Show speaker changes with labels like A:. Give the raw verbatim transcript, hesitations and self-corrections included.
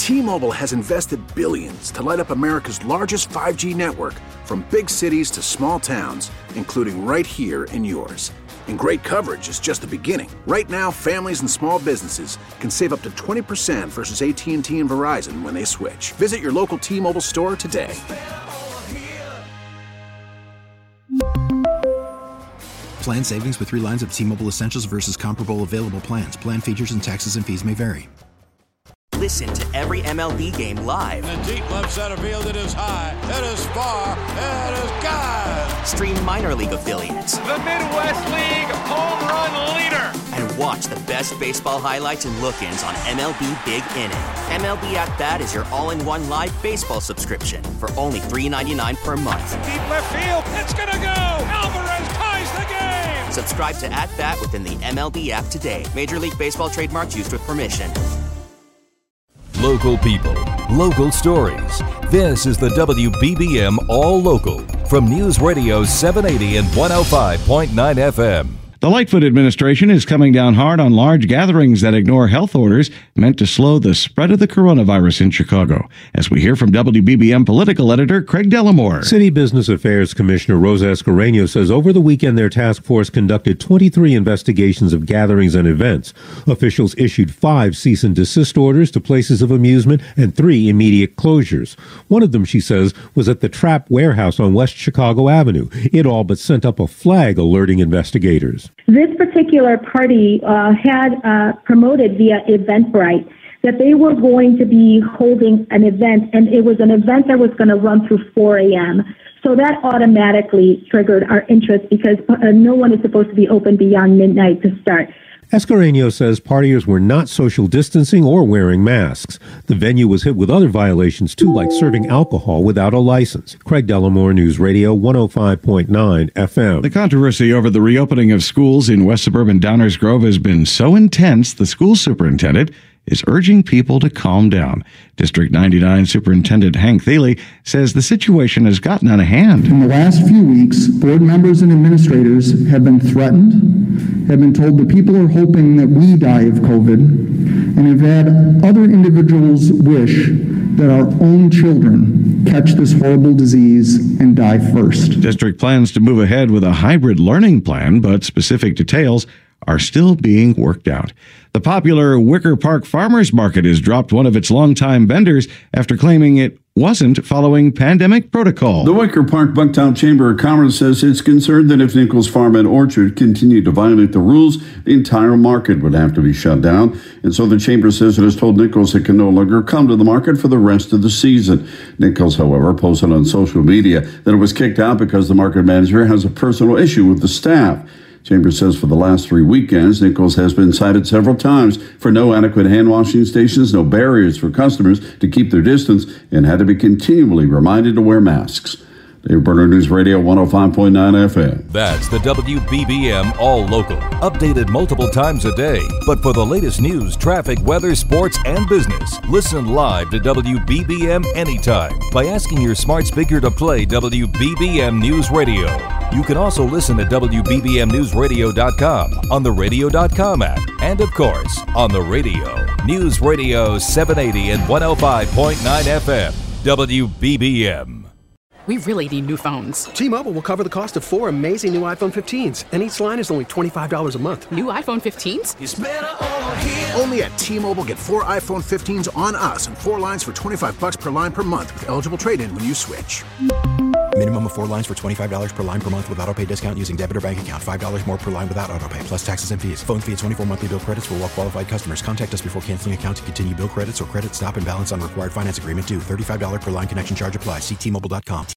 A: T-Mobile has invested billions to light up America's largest five G network, from big cities to small towns, including right here in yours. And great coverage is just the beginning. Right now, families and small businesses can save up to twenty percent versus A T and T and Verizon when they switch. Visit your local T-Mobile store today.
B: Plan savings with three lines of T-Mobile Essentials versus comparable available plans. Plan features and taxes and fees may vary.
C: Listen to every M L B game live.
D: In the deep left center field, it is high, it is far, it is gone.
C: Stream minor league affiliates.
E: The Midwest League home run leader.
C: And watch the best baseball highlights and look-ins on M L B Big Inning. M L B At Bat is your all-in-one live baseball subscription for only three dollars and ninety-nine cents per month.
E: Deep left field, it's gonna go. Alvarez ties the game.
C: Subscribe to At Bat within the M L B app today. Major League Baseball trademarks used with permission.
F: Local people, local stories. This is the W B B M All Local from News Radio seven eighty and one oh five point nine F M.
G: The Lightfoot administration is coming down hard on large gatherings that ignore health orders meant to slow the spread of the coronavirus in Chicago. As we hear from W B B M political editor Craig Dellamore.
H: City Business Affairs Commissioner Rosa Escareno says over the weekend their task force conducted twenty-three investigations of gatherings and events. Officials issued five cease and desist orders to places of amusement and three immediate closures. One of them, she says, was at the Trapp Warehouse on West Chicago Avenue. It all but sent up a flag alerting investigators.
I: This particular party uh, had uh, promoted via Eventbrite that they were going to be holding an event, and it was an event that was going to run through four a.m. So that automatically triggered our interest because uh, no one is supposed to be open beyond midnight to start.
H: Escareno says partiers were not social distancing or wearing masks. The venue was hit with other violations, too, like serving alcohol without a license. Craig Dellamore, News Radio one oh five point nine F M.
G: The controversy over the reopening of schools in West Suburban Downers Grove has been so intense, the school superintendent is urging people to calm down. District ninety-nine Superintendent Hank Thiele says the situation has gotten out of hand.
J: In the last few weeks, board members and administrators have been threatened, have been told that people are hoping that we die of COVID, and have had other individuals wish that our own children catch this horrible disease and die first.
G: District plans to move ahead with a hybrid learning plan, but specific details are still being worked out. The popular Wicker Park Farmers Market has dropped one of its longtime vendors after claiming it wasn't following pandemic protocol.
K: The Wicker Park Bucktown Chamber of Commerce says it's concerned that if Nichols Farm and Orchard continue to violate the rules, the entire market would have to be shut down. And so the chamber says it has told Nichols it can no longer come to the market for the rest of the season. Nichols, however, posted on social media that it was kicked out because the market manager has a personal issue with the staff. Chamber says for the last three weekends, Nichols has been cited several times for no adequate hand washing stations, no barriers for customers to keep their distance, and had to be continually reminded to wear masks. Dave Berner, News Radio one oh five point nine F M.
F: That's the W B B M All Local, updated multiple times a day. But for the latest news, traffic, weather, sports, and business, listen live to W B B M anytime by asking your smart speaker to play W B B M News Radio. You can also listen at W B B M news radio dot com, on the radio dot com app, and of course, on the radio. News Radio seven eighty and one oh five point nine F M, W B B M.
L: We really need new phones.
M: T-Mobile will cover the cost of four amazing new iPhone fifteens, and each line is only twenty-five dollars a month.
L: New iPhone fifteens?
A: It's better over here. Only at T-Mobile, get four iPhone fifteens on us and four lines for twenty-five bucks per line per month with eligible trade-in when you switch.
B: Minimum of four lines for twenty-five dollars per line per month with autopay discount using debit or bank account. five dollars more per line without autopay, plus taxes and fees. Phone fee at twenty-four monthly bill credits for well-qualified customers. Contact us before canceling account to continue bill credits or credit stop and balance on required finance agreement due. thirty-five dollars per line connection charge applies. See T Mobile dot com.